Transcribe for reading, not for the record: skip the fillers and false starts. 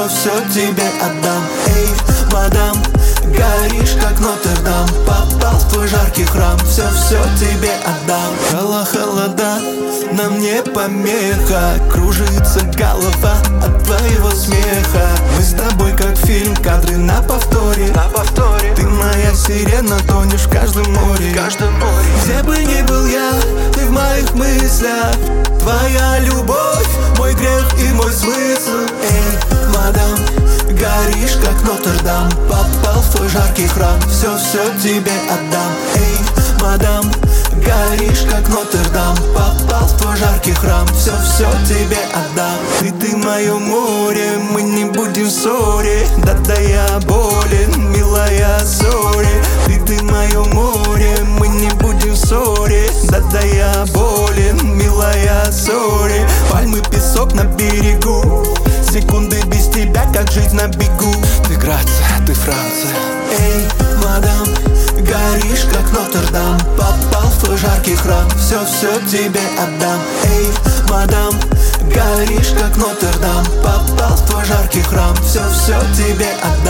все тебе отдам. Эй, мадам, горишь как Нотр-Дам. Попал в твой жаркий храм, все тебе отдам. Холода, нам не помеха. Кружится голова от твоего смеха. Мы с тобой как фильм, кадры на повторе. Ты моя сирена, тонешь в каждом море. Где бы ни был я, ты в моих мыслях. Твоя любовь, мой грех и мой смысл. Эй, мадам, горишь как Нотр-Дам. Попал в твой жаркий храм, все тебе отдам. Эй, мадам, горишь как Нотр-Дам. Попал в твой жаркий храм, все тебе отдам. Ты мое море, мы не будем в ссоре. Да я болен, милая, сори. Ты мое море, мы не будем в ссоре. Да я болен, милая, сори. Пальмы, песок на берегу. Секунды без тебя, как жить на бегу. Ты Грация, ты Франция. Эй, мадам, горишь как Нотр-Дам. Попал в твой жаркий храм, все тебе отдам. Эй, мадам, горишь как Нотр-Дам. Попал в твой жаркий храм, все тебе отдам.